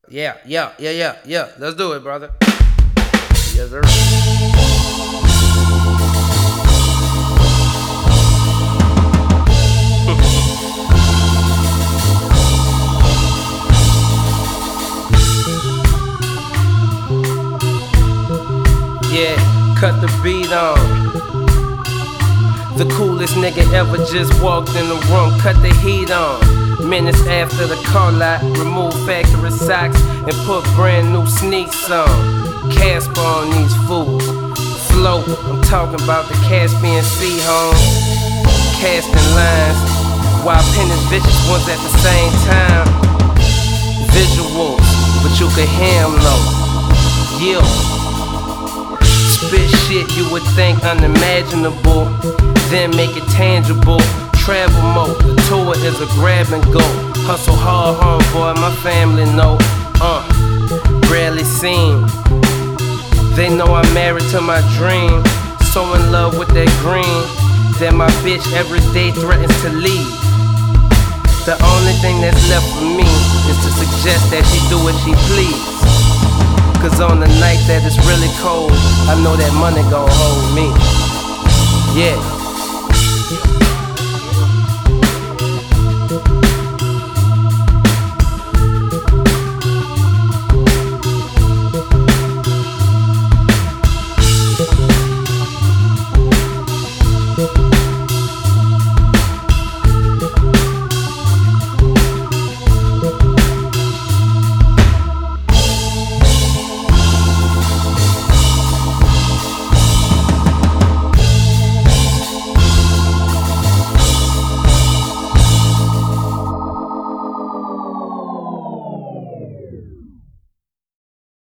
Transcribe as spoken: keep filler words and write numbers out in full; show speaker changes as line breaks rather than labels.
Yeah, yeah, yeah, yeah, yeah. Let's do it, brother. Yes, sir. Yeah, cut the beat on. The coolest nigga ever just walked in the room, cut the heat on. Minutes after the call out, remove factory socks and put brand new sneaks on. Casper on these fools. Float, I'm talking about the Caspian Sea home. Casting lines while penning vicious ones at the same time. Visuals, but you can hear them low. Yeah. Spit shit you would think unimaginable, then make it tangible. Travel mode, the tour is a grab and go. Hustle hard, homeboy, my family know. Uh, rarely seen. They know I'm married to my dream. So in love with that green that my bitch every day threatens to leave. The only thing that's left for me is to suggest that she do what she please. Cause on the night that it's really cold, I know that money gon' hold me. Yeah.